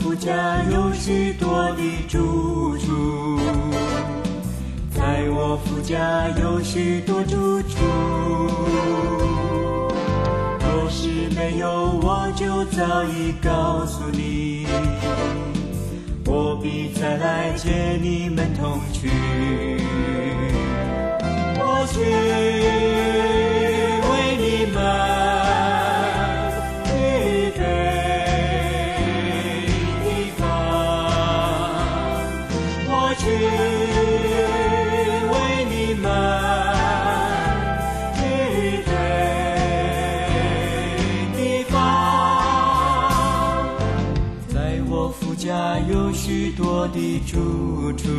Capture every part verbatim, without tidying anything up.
父家有许多的住处，在我父家有许多住处。若是没有，我就早已告诉你，我必再来接你们同去。我去为你们预备地方，我去为你们预备地方。在我父家有许多的住处，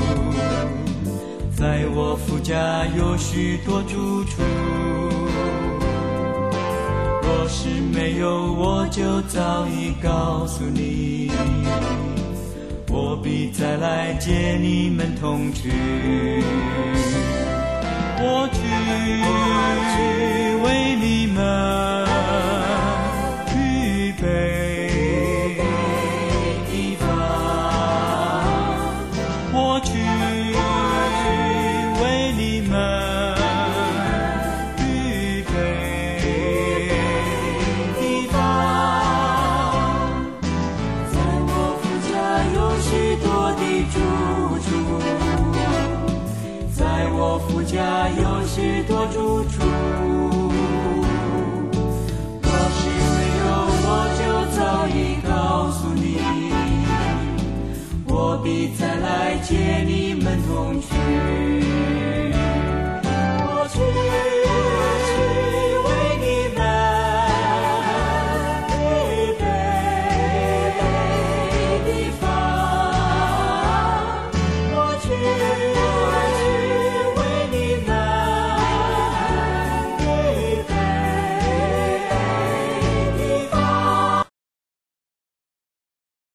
在我父家有许多住处。若是没有，我就早已告诉你，我必再来接你们同去。我去为你们预备地方，我去为你们预备地方。在我父家有许多的住处，在我父家有许多住处。若是没有，我就早已告诉你，我必再来接你们同去。